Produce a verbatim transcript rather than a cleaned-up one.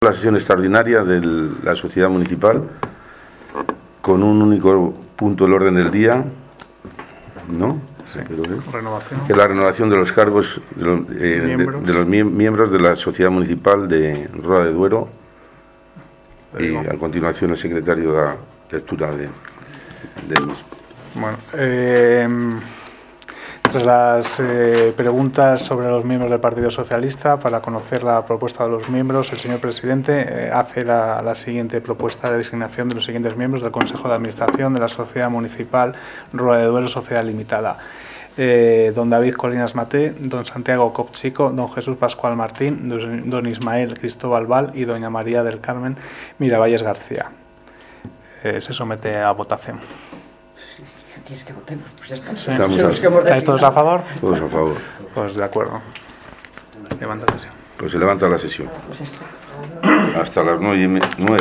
La sesión extraordinaria de la Sociedad Municipal con un único punto del orden del día, ¿no? Sí. Renovación. Que es la renovación de los cargos de los, eh, miembros. De, de los miembros de la Sociedad Municipal de Roda de Duero. Y a continuación el secretario da lectura de, del mismo. Bueno, eh, tras las eh, preguntas sobre los miembros del Partido Socialista, para conocer la propuesta de los miembros, el señor presidente eh, hace la, la siguiente propuesta de designación de los siguientes miembros del Consejo de Administración de la Sociedad Municipal Roda de Duero Sociedad Limitada. Eh, don David Colinas Maté, don Santiago Copchico, don Jesús Pascual Martín, don, don Ismael Cristóbal Val y doña María del Carmen Miravalles García. Eh, se somete a votación. ¿Quieres que votemos? Pues ya está. Sí. ¿Estáis todos a favor? Todos a favor. Pues de acuerdo. Levanta la sesión. Pues se levanta la sesión. Pues ya está. Hasta las nueve.